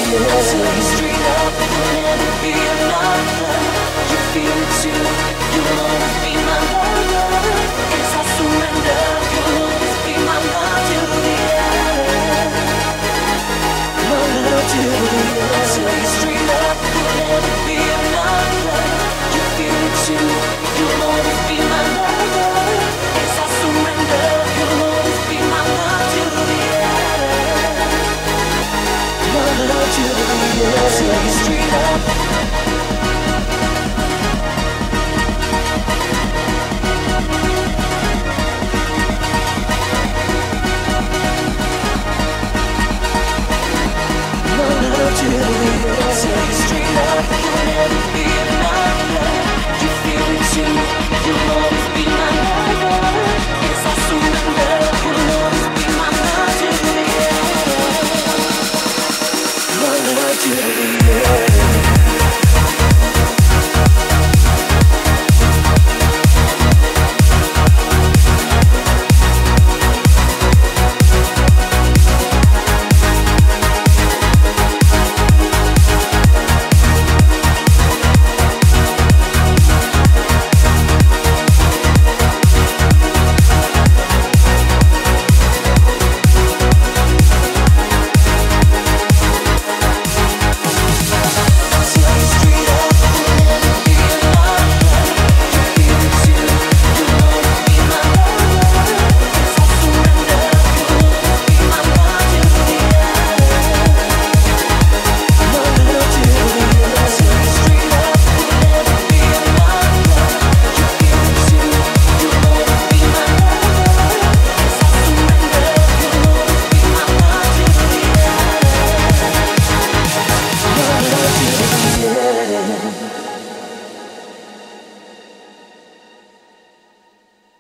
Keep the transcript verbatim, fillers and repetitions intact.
Till you straight up, you'll never be another. You feel it too, you'll always be my lover. Yes, I surrender, you'll always be my love till the end. My love till the end. Till you straight up, you'll never be another. You feel it too, you'll always be my lover. Yes, I surrender, you'll always be my love till the end. My love till the end. Till you straight up. Till you straight up, you'll never be